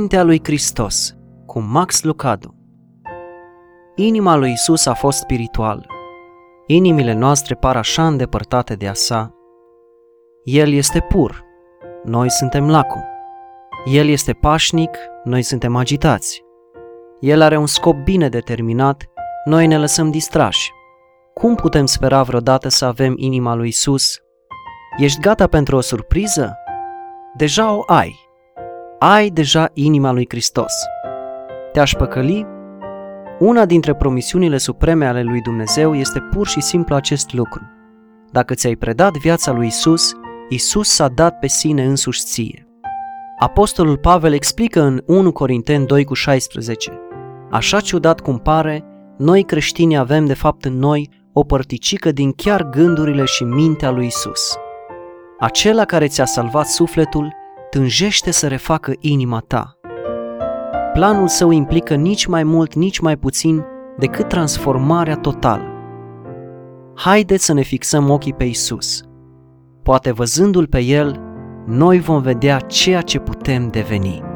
Mintea lui Hristos, cu Max Lucadu. Inima lui Isus a fost spirituală. Inimile noastre par așa îndepărtate de a sa. El este pur, noi suntem lacom. El este pașnic, noi suntem agitați. El are un scop bine determinat, noi ne lăsăm distrași. Cum putem spera vreodată să avem inima lui Isus? Ești gata pentru o surpriză? Deja o ai. Ai deja inima lui Hristos. Te-aș păcăli? Una dintre promisiunile supreme ale lui Dumnezeu este pur și simplu acest lucru. Dacă ți-ai predat viața lui Isus, Isus s-a dat pe sine însuși ție. Apostolul Pavel explică în 1 Corinteni 2,16: Așa ciudat cum pare, noi creștini avem de fapt în noi o părticică din chiar gândurile și mintea lui Isus. Acela care ți-a salvat sufletul tânjește să refacă inima ta. Planul său implică nici mai mult, nici mai puțin decât transformarea totală. Haideți să ne fixăm ochii pe Isus. Poate văzându-L pe El, noi vom vedea ceea ce putem deveni.